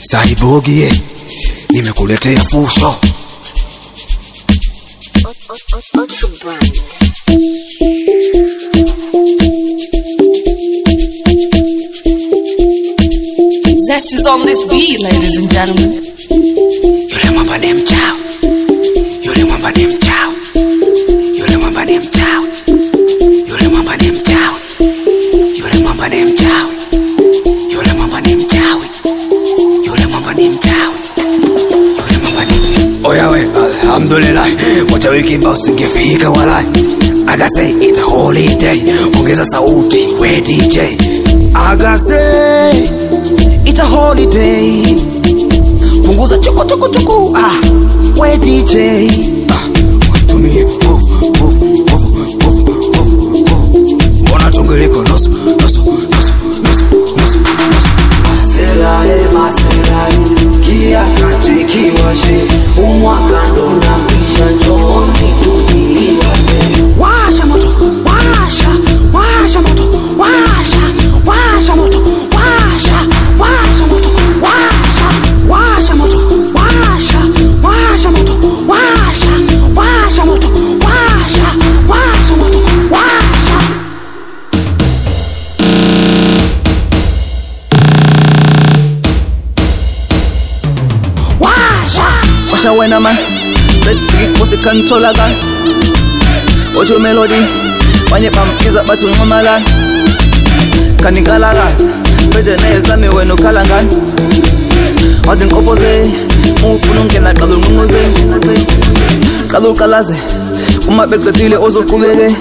Saibogie, nimekuletea fusho. Zest is on this beat, ladies and gentlemen. Yule mwamba ni mchawi. Yule mwamba ni mchawi. Yule mwamba ni mchawi. Yule mwamba ni mchawi. Yule mwamba ni mchawi. Yule mwamba ni mchawi. Yule mwamba ni mchawi. Yule mwamba ni Oya we, alhamdulillah. Wacha wiki boss ngefika walai. I gotta say it's a holiday. Ongeza sauti, we DJ. I gotta say it's a holiday. Punguza choko choko choko. We DJ. Tumie Mbona tungeliko noso Maselae Kia kati kiwashe Umwaka ndo na kisha njoni tujiiwase. Washa moto, washa moto, washa moto, washa moto, washa moto, washa moto, washa moto, Washa wena man, let it put the control again. Watch your melody, wanye pamkiza batu ngomalan. Kanikalaga, peje neza mi wenu kalangan. Odin kopoze, mufulunke na kalul mungoze. Kalul kalaze, umabekatile ozo kubele.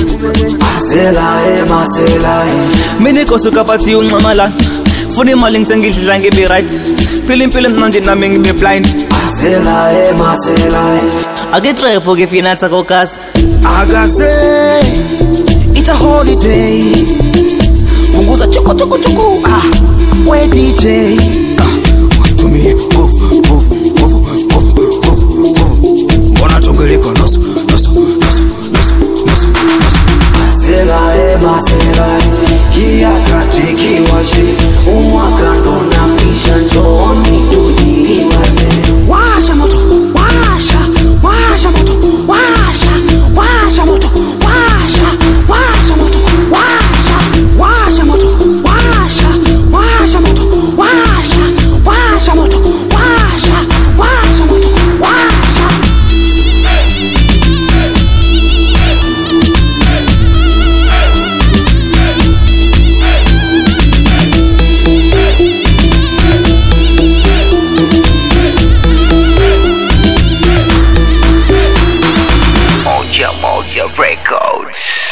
Maselae Mini kosu kapati ungamalan. Funi maling sengi shujangi be right. Pilim nandi na mingi be blind. Maselae I get try for give finata kokas. I gotta say it's a holiday. Punguza choko choko choko. We DJ. Tumie Mbona tungeliko noso Maselae Kia kati kiwashe Umwaka ndo na kisha njoni tujiiwase. Washa moto, washa moto, washa moto, washa moto, washa moto, washa moto, washa moto, washa moto. Moja Records.